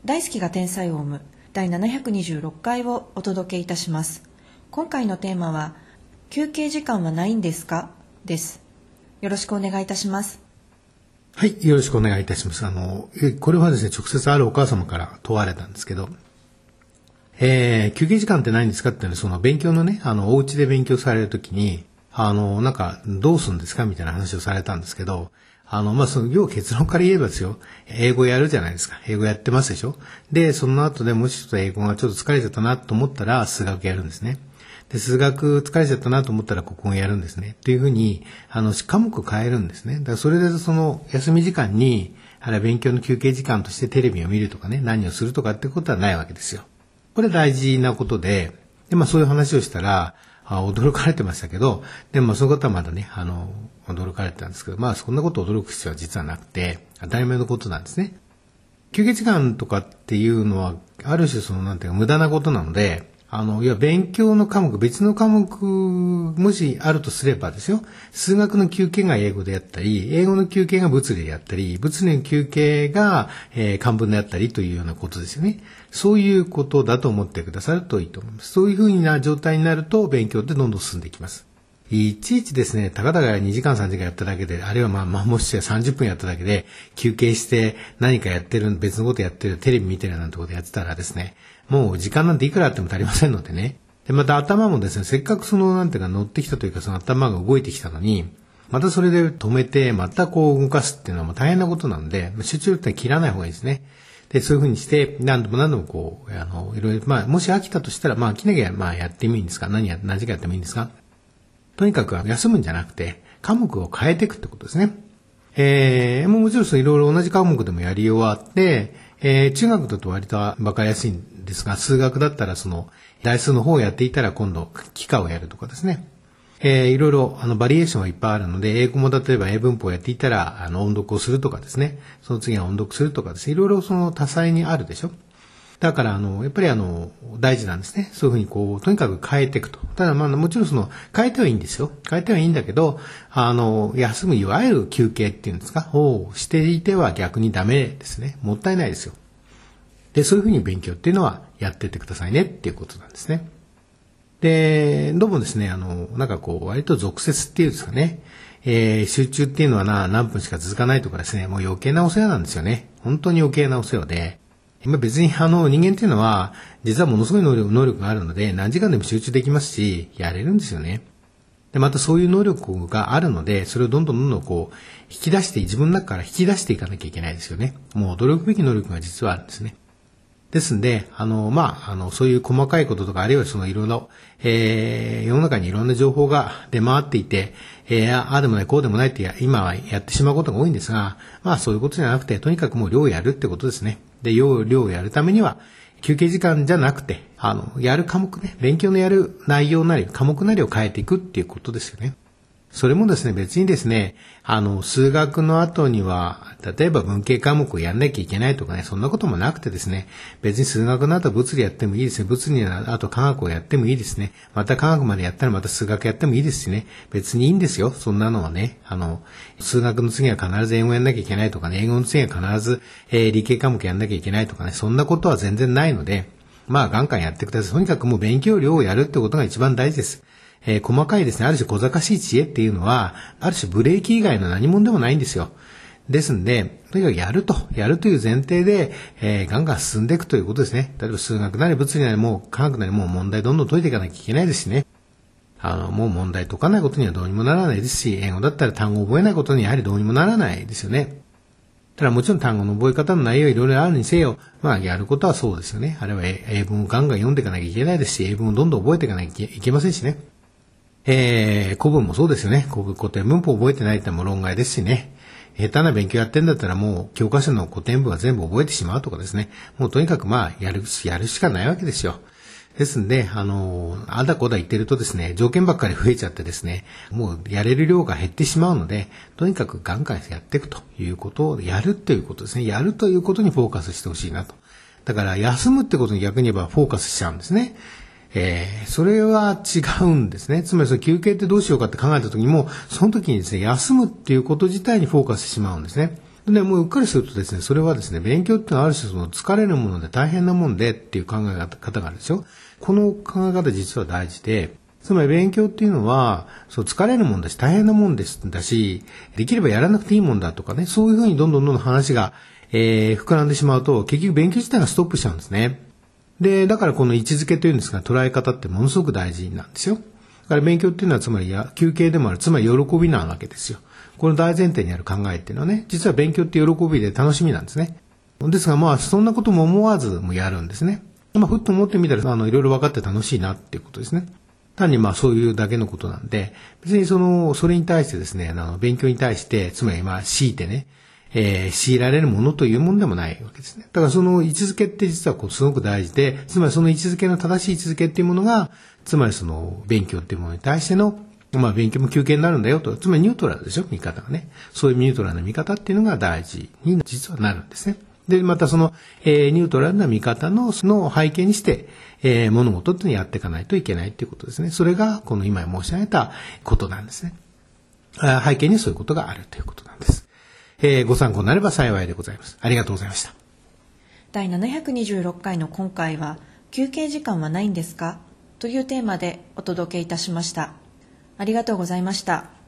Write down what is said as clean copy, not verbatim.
大好きが天才オウム第726回をお届けいたします。今回のテーマは休憩時間はないんですかです。よろしくお願いいたします。 はい、よろしくお願いいたします。これはですね、直接あるお母様から問われたんですけど、休憩時間ってないんですかってその勉強のね、お家で勉強されるときに、どうするんですかみたいな話をされたんですけど、要は結論から言えばですよ、英語やるじゃないですか。英語やってますでしょ。で、その後でもしちょっと英語がちょっと疲れちゃったなと思ったら、数学やるんですね。で、数学疲れちゃったなと思ったら国語やるんですね。っていうふうに、科目を変えるんですね。だからそれでその休み時間に、あれは勉強の休憩時間としてテレビを見るとかね、何をするとかってことはないわけですよ。これ大事なことで、そういう話をしたら、驚かれてましたけど、でもその方はまだね、驚かれてたんですけど、そんなこと驚く必要は実はなくて、当たり前のことなんですね。休憩時間とかっていうのは、ある種無駄なことなので、いや、勉強の科目、別の科目、もしあるとすればですよ、数学の休憩が英語でやったり、英語の休憩が物理でやったり、物理の休憩が、漢文であったりというようなことですよね。そういうことだと思ってくださるといいと思います。そういうふうな状態になると、勉強ってどんどん進んでいきます。いちいちですね、たかだか2時間3時間やっただけで、あるいはもし30分やっただけで、休憩して何かやってる、別のことやってる、テレビ見てるなんてことやってたらですね、もう時間なんていくらあっても足りませんのでね。で、また頭もですね、せっかく乗ってきたというか、その頭が動いてきたのに、またそれで止めて、また動かすっていうのはもう大変なことなので、集中力って切らない方がいいですね。で、そういうふうにして、何度もいろいろ、もし飽きたとしたら、飽きなきゃ、やってもいいんですか？何時間やってもいいんですか？とにかく休むんじゃなくて、科目を変えていくってことですね。もちろんいろいろ同じ科目でもやり終わって、中学だと割とわかりやすいんですが、数学だったら代数の方をやっていたら今度、幾何をやるとかですね。いろいろ、バリエーションはいっぱいあるので、英語も例えば英文法をやっていたら、音読をするとかですね。その次は音読するとかですね。いろいろ多彩にあるでしょ。だから、やっぱり大事なんですね。そういうふうにとにかく変えていくと。ただもちろん変えてはいいんですよ。変えてはいいんだけど、休む、いわゆる休憩っていうんですか、をしていては逆にダメですね。もったいないですよ。で、そういうふうに勉強っていうのはやっていってくださいねっていうことなんですね。で、どうもですね、割と俗説っていうんですかね、集中っていうのは何分しか続かないとかですね、もう余計なお世話なんですよね。本当に余計なお世話で、別に人間っていうのは、実はものすごい能力があるので、何時間でも集中できますし、やれるんですよね。で、またそういう能力があるので、それをどんどん引き出して、自分の中から引き出していかなきゃいけないですよね。もう驚くべき能力が実はあるんですね。ですんで、そういう細かいこととか、あるいはいろいろ、世の中にいろんな情報が出回っていて、ああでもない、こうでもないって今はやってしまうことが多いんですが、そういうことじゃなくて、とにかくもう量をやるってことですね。で、量をやるためには、休憩時間じゃなくて、やる科目ね、勉強のやる内容なり、科目なりを変えていくっていうことですよね。それもですね、別にですね、数学の後には、例えば文系科目をやんなきゃいけないとかね、そんなこともなくてですね、別に数学の後物理やってもいいですね、物理の後科学をやってもいいですね、また科学までやったらまた数学やってもいいですしね、別にいいんですよ、そんなのはね。数学の次は必ず英語やんなきゃいけないとかね、英語の次は必ず、理系科目やんなきゃいけないとかね、そんなことは全然ないので、ガンガンやってください。とにかくもう勉強量をやるってことが一番大事です。細かいですね、ある種小賢しい知恵っていうのは、ある種ブレーキ以外の何もでもないんですよ。ですんで、とにかくやるという前提で、ガンガン進んでいくということですね。例えば数学なり物理なりもう科学なりもう問題どんどん解いていかなきゃいけないですしね。もう問題解かないことにはどうにもならないですし、英語だったら単語を覚えないことにやはりどうにもならないですよね。ただもちろん単語の覚え方の内容いろいろあるにせよ、やることはそうですよね。あれは英文をガンガン読んでいかなきゃいけないですし、英文をどんどん覚えていかなきゃいけませんしね。古文もそうですよね。古典文法を覚えてないっても論外ですしね。下手な勉強やってんだったらもう教科書の古典文は全部覚えてしまうとかですね。もうとにかくやるしかないわけですよ。ですんで、あだこだ言ってるとですね、条件ばっかり増えちゃってですね、もうやれる量が減ってしまうので、とにかくガンガンやっていくということをやるということですね。やるということにフォーカスしてほしいなと。だから休むってことに逆に言えばフォーカスしちゃうんですね。それは違うんですね。つまりその休憩ってどうしようかって考えた時にも、その時にですね、休むっていうこと自体にフォーカスしてしまうんですね。 でね、もううっかりするとですね、それはですね、勉強っていうのはある種その疲れるもので大変なもんでっていう考え方があるんですよ。この考え方実は大事で、つまり勉強っていうのは、そう疲れるもんだし、大変なもんですだし、できればやらなくていいもんだとかね、そういうふうにどんどん話が、膨らんでしまうと、結局勉強自体がストップしちゃうんですね。で、だからこの位置づけというんですが、捉え方ってものすごく大事なんですよ。だから勉強っていうのはつまり休憩でもある、つまり喜びなわけですよ。この大前提にある考えっていうのはね、実は勉強って喜びで楽しみなんですね。ですがまあ、そんなことも思わずもやるんですね。まあ、ふっと思ってみたら、いろいろ分かって楽しいなっていうことですね。単にまあそういうだけのことなんで、別にそれに対してですね、勉強に対して、つまりまあ強いてね、強いられるものというものでもないわけですね。だからその位置づけって実はすごく大事で、つまりその位置づけの正しい位置づけっていうものが、つまりその勉強っていうものに対しての、まあ勉強も休憩になるんだよと、つまりニュートラルでしょ、見方がね。そういうニュートラルな見方っていうのが大事に実はなるんですね。で、またニュートラルな見方のその背景にして、物事っていうのをやっていかないといけないということですね。それがこの今申し上げたことなんですね。背景にそういうことがあるということなんです。ご参考になれば幸いでございます。ありがとうございました。 第726回の今回は、休憩時間はないんですかというテーマでお届けいたしました。ありがとうございました。